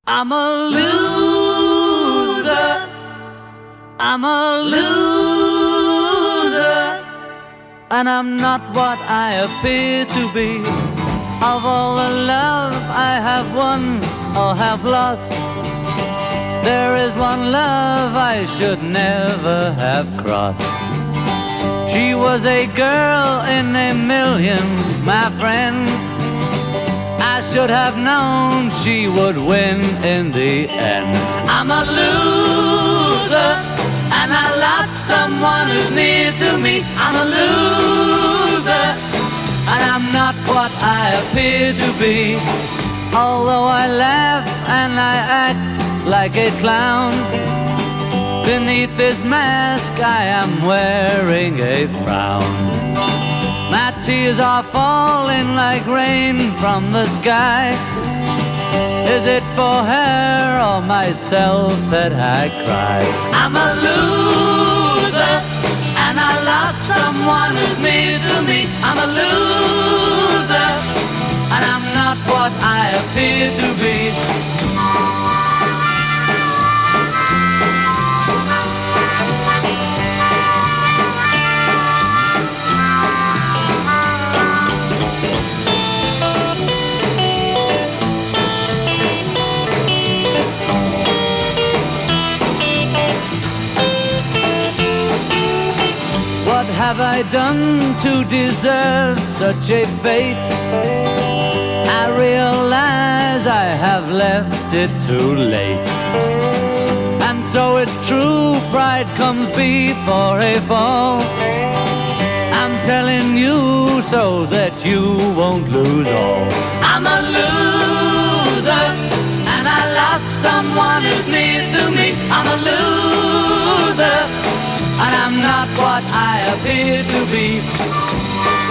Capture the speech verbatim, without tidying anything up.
I'm a loser. I'm a loser. And I'm not what I appear to be. Of all the love I have won or have lost, there is one love I should never have crossed. She was a girl in a million, my friend. I should have known she would win in the end. I'm a loser, and I lost someone who's near to me. I'm a loser, and I'm not what I appear to be. Although I laugh and I act like a clown, beneath this mask I am wearing a frown. My tears are falling like rain from the sky. Is it for her or myself that I cry? I'm a loser, and I lost someone who's near to me. I'm a loser, and I'm not what I appear to be. What have I done to deserve such a fate? I realize I have left it too late. And so it's true, pride comes before a fall. I'm telling you so that you won't lose all. I'm a loser, and I lost someone who's near to me. I'm a loser, and I'm not what I appear to be.